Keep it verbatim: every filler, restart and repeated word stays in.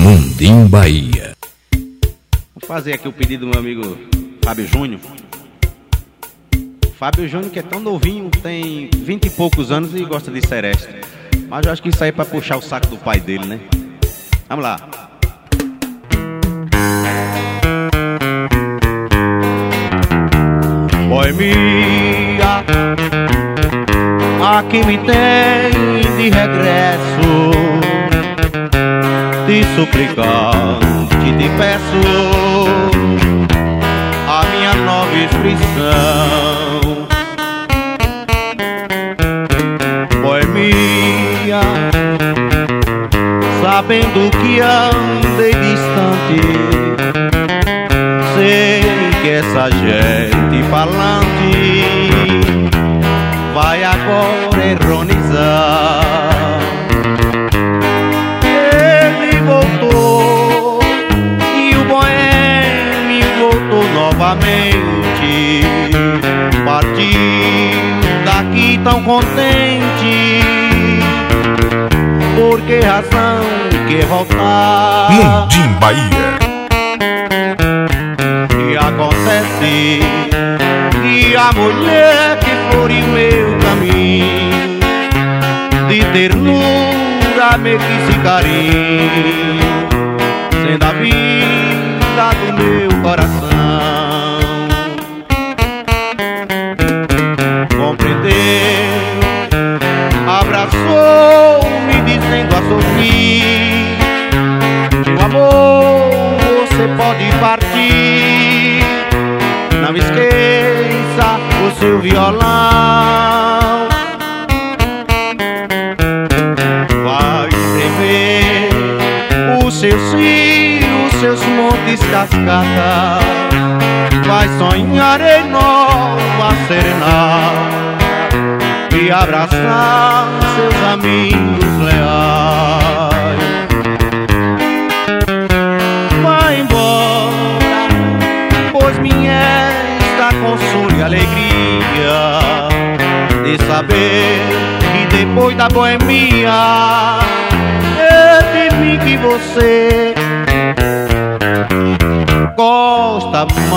Mundim Bahia. Vou fazer aqui o pedido do meu amigo Fábio Júnior. Fábio Júnior, que é tão novinho, tem vinte e poucos anos e gosta de seresta. Mas eu acho que isso aí é pra puxar o saco do pai dele, né? Vamos lá. Boemia, aqui me tem de regresso, te suplicante, te peço a minha nova inscrição. Boemia, sabendo que andei distante, sei que essa gente falante vai agora ironizar. Ele voltou e o boêmio voltou novamente. Partiu daqui tão contente. Por que razão quer voltar? Mundim Bahia. E acontece que a mulher que for em meu caminho, de ternura me quis e carinho, sendo a vida do meu coração. Compreendeu, abraçou-me dizendo a sorrir: meu amor, você pode partir, não esqueça o seu violão. Vai tremer os seus rios, seus montes, cascatas, vai sonhar em nova serenata e abraçar seus amigos leais. Vai embora, pois me esta console e alegria de saber que depois da boemia é de mim que você gosta mais.